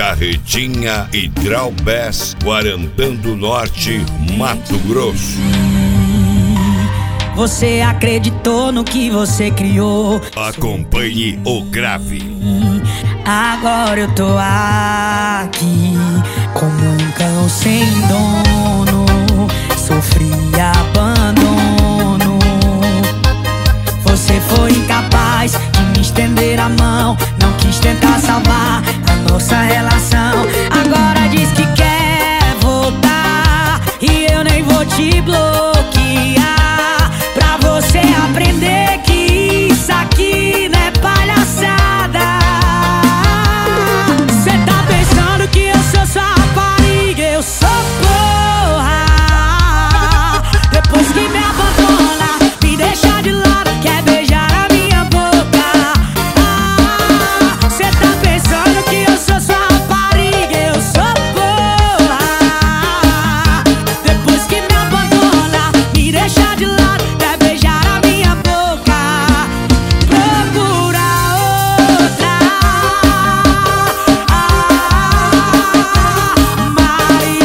Carretinha e Draubés, Guarantã do Norte, Mato Grosso. Você acreditou no que você criou. Acompanhe o grave. Agora eu tô aqui como um cão sem dono. Sofri abandono. Você foi incapaz de me estender a mão. Não quis tentar salvar a nossa relação. Agora diz que quer voltar e eu nem vou te bloquear, pra você aprender que isso aqui não é palhaçada. Cê tá pensando que eu sou sua rapariga, eu sou porra. Depois que me abandona, me deixa de lado, quer beijar a minha boca. Cê tá pensando que eu sou sua rapariga, eu sou porra. Depois que me abandona, me deixa de lado, quer beijar a minha boca. Procura outra. Mari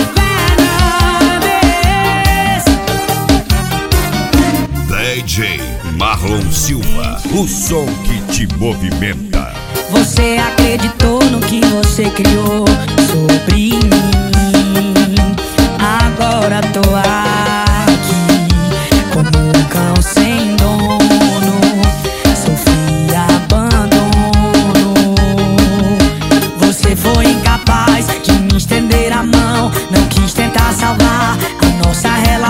Fernandes. DJ Marlon Silva, o som que te movimenta. Você acreditou no que você criou sobre mim. Agora tô aqui como um cão sem dono. Sofri abandono. Você foi incapaz de me estender a mão. Não quis tentar salvar a nossa relação.